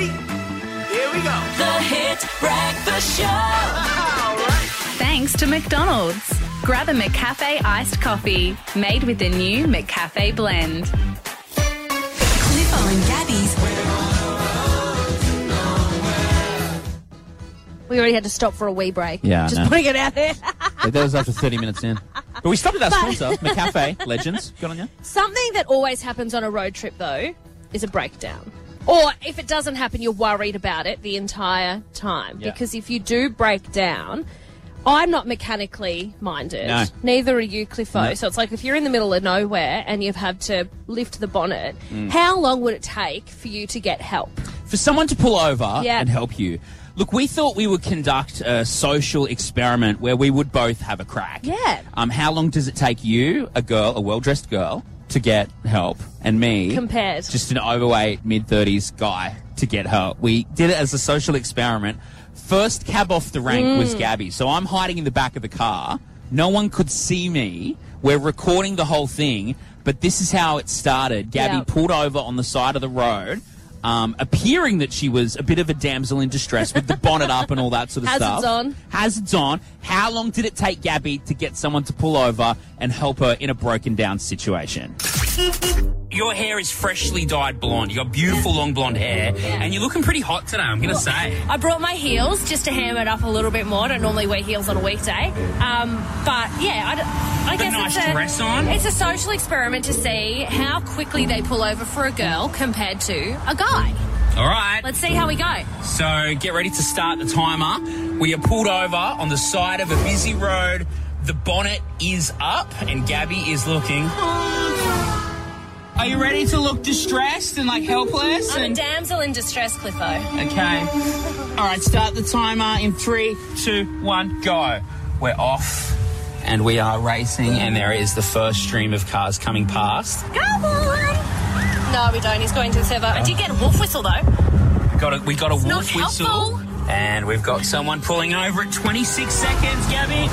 Ready? Here we go. The Hit Breakfast Show. All right. Thanks to McDonald's. Grab a McCafe iced coffee made with the new McCafe blend. Cliffo and Gabby's We already had to stop for a wee break. Yeah, I Just know. putting it out there. That was after 30 minutes in. But we stopped at our sponsor, McCafe Legends. Good on you. Something that always happens on a road trip, though, is a breakdown. Or if it doesn't happen, you're worried about it the entire time. Yeah. Because if you do break down, I'm not mechanically minded. No. Neither are you, Cliffo. No. So it's like if you're in the middle of nowhere and you've had to lift the bonnet, how long would it take for you to get help? For someone to pull over Yeah. and help you. Look, we thought we would conduct a social experiment where we would both have a crack. Yeah. How long does it take you, a well-dressed girl, to get help, and me, Compared. just an overweight, mid-30s guy, to get help? We did it as a social experiment. First cab off the rank was Gabby. So I'm hiding in the back of the car. No one could see me. We're recording the whole thing. But this is how it started. Gabby Yeah. pulled over on the side of the road, appearing that she was a bit of a damsel in distress with the bonnet up and all that sort of Hazards stuff. on. Hazards on. How long did it take Gabby to get someone to pull over and help her in a broken down situation? Your hair is freshly dyed blonde. You got beautiful long blonde hair, and you're looking pretty hot today, I'm going to say. I brought my heels just to ham it up a little bit more. I don't normally wear heels on a weekday. But, yeah, I guess nice it's a dress on. It's a social experiment to see how quickly they pull over for a girl compared to a guy. All right. Let's see how we go. So get ready to start the timer. We are pulled over on the side of a busy road. The bonnet is up, and Gabby is looking. Are you ready to look distressed and like helpless? I'm a damsel in distress, Cliffo. Okay. All right, start the timer in 3, 2, 1, go. We're off, and we are racing, and there is the first stream of cars coming past. Come on! No, we don't. He's going to the server. I did get a wolf whistle, though. We got a not wolf whistle, helpful. and we've got someone pulling over at 26 seconds, Gabby.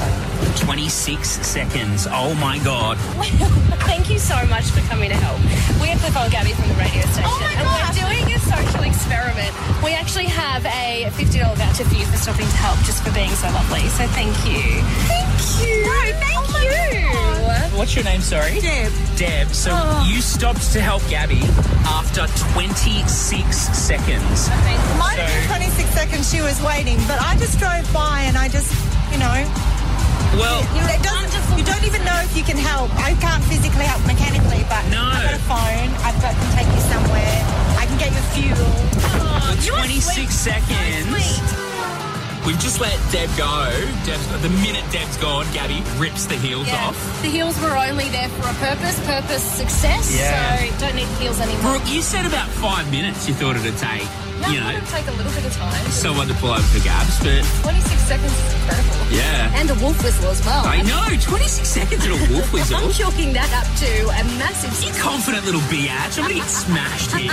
26 seconds. Oh, my God. Thank you so much for coming to help. We're Cliffo and Gabby from the radio station. Oh my and gosh. we're doing a social experiment. We actually have a $50 voucher for you for stopping to help just for being so lovely. So thank you. Thank you. No, thank you. What's your name, sorry? Deb. Deb. So you stopped to help Gabby after 26 seconds. Might have been 26 seconds she was waiting, but I just drove by and I just, Well, you don't even know if you can help. I can't physically help mechanically, but No. I've got a phone. I can take you somewhere. I can get you fuel. for 26 seconds. We've just let Deb go. The minute Deb's gone, Gabby rips the heels off. The heels were only there for a purpose success. Yeah. So don't need heels anymore. Brooke, you said about 5 minutes you thought it'd take, It'll take a little bit of time. someone to pull over for Gabs, but 26 seconds is incredible. yeah. And a wolf whistle as well. I know, 26 seconds and a wolf whistle. I'm chalking that up to a massive You success. confident little biatch. I'm going to get smashed here.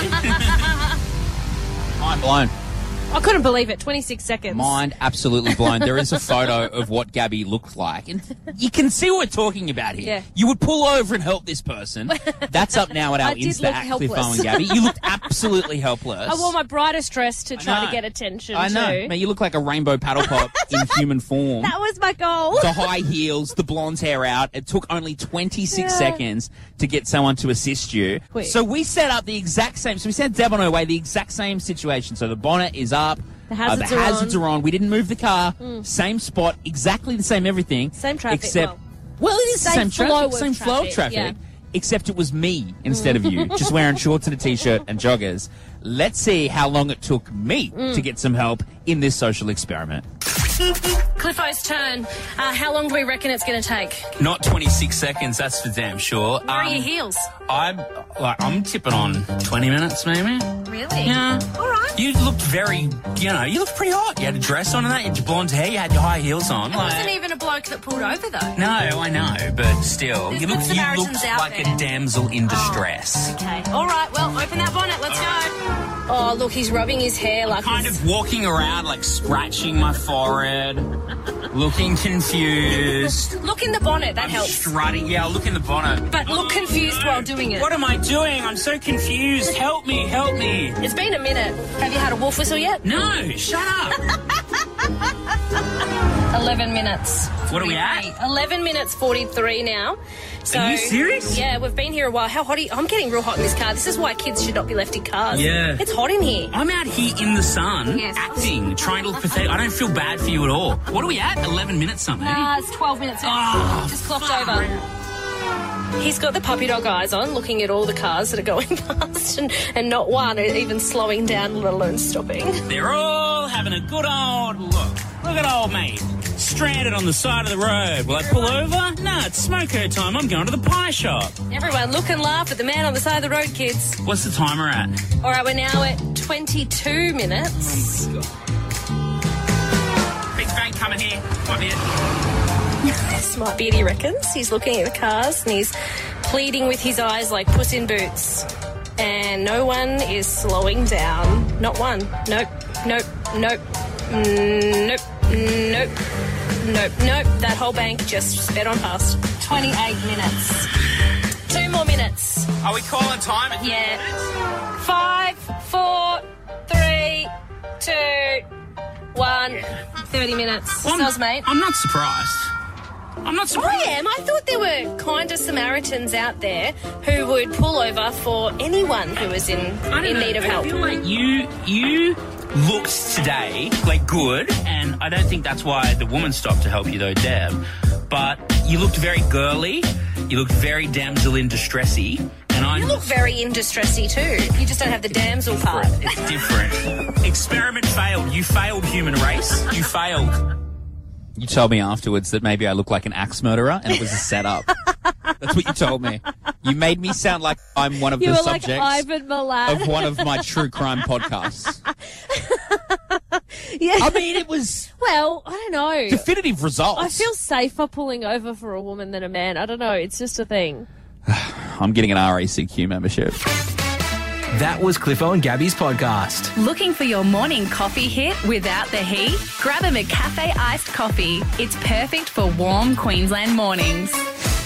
Mind blown. I couldn't believe it. 26 seconds. Mind absolutely blown. There is a photo of what Gabby looked like. And you can see what we're talking about here. Yeah. You would pull over and help this person. That's up now at our I did Insta look at Cliffo helpless. and Gabby. You looked absolutely helpless. I wore my brightest dress to try know. to get attention I know. too. Man, you look like a rainbow paddle pop in human form. That was my goal. The high heels, the blonde hair out. It took only 26 Yeah. seconds to get someone to assist you. Quick. So we set up the exact same. So we sent Deb on her way, the exact same situation. So the bonnet is up. The hazards are hazards on. are on. We didn't move the car. Same spot, exactly the same everything. Same traffic, Except, well, it is the same same flow traffic. of Same flow of traffic, traffic. yeah. Except it was me instead of you, just wearing shorts and a t-shirt and joggers. Let's see how long it took me to get some help in this social experiment. Cliffo's turn. How long do we reckon it's going to take? Not 26 seconds, that's for damn sure. Where are your heels? I'm tipping on 20 minutes maybe. Really? Yeah. All right. You looked very, you looked pretty hot. You had a dress on and that, you had your blonde hair, you had your high heels on. It wasn't even a bloke that pulled over, though. No, I know, but still. There's You good looked Samaritans out like there. a damsel in distress. Okay. All right. Well, open that bonnet. Let's go. Oh, look, he's rubbing his hair like Kind of walking around, like scratching my forehead, looking confused. Look in the bonnet, that helps. Strutting. Yeah, I'll look in the bonnet. But look confused while doing it. What am I doing? I'm so confused. Help me, help me. It's been a minute. Have you had a wolf whistle yet? No, shut up. 11 minutes. What are we at? 11 minutes 43 now. So, Are you serious? Yeah, we've been here a while. How hot are you? I'm getting real hot in this car. This is why kids should not be left in cars. Yeah. It's hot in here. I'm out here in the sun, Yes. acting, trying to look pathetic. I don't feel bad for you at all. What are we at? 11 minutes something? It's 12 minutes. Oh, Just clocked over. He's got the puppy dog eyes on, looking at all the cars that are going past, and not one even slowing down, let alone stopping. They're all having a good old look. Look at old mate. Stranded on the side of the road. Will I pull over? Nah, it's smoko time. I'm going to the pie shop. Everyone look and laugh at the man on the side of the road, kids. What's the timer at? All right, we're now at 22 minutes. Big Bang coming here. Might be it. Smart Beauty reckons. He's looking at the cars and he's pleading with his eyes like Puss in Boots. And no one is slowing down. Not one. Nope. Nope. Nope. Nope. Nope. Nope. Nope. That whole bank just sped on past. 28 minutes. 2 more minutes. Are we calling time? Yeah. 5, 4, 3, 2, 1. 30 minutes. Sounds, mate. I'm not surprised. I'm not surprised. I am. I thought there were kinder Samaritans out there who would pull over for anyone who was in need of help. I feel like you looked today like good, and I don't think that's why the woman stopped to help you though, Deb. But you looked very girly. You looked very damsel in distressy, and You look very in distressy too. You just don't have the damsel part. It's different. Experiment failed. You failed, human race. You failed. You told me afterwards that maybe I look like an axe murderer, and it was a setup. That's what you told me. You made me sound like I'm one of You the were like subjects Ivan Milat. of one of my true crime podcasts. Yeah. I mean, it was Well, I don't know. definitive results. I feel safer pulling over for a woman than a man. I don't know. It's just a thing. I'm getting an RACQ membership. That was Cliffo and Gabby's podcast. Looking for your morning coffee hit without the heat? Grab a McCafe iced coffee. It's perfect for warm Queensland mornings.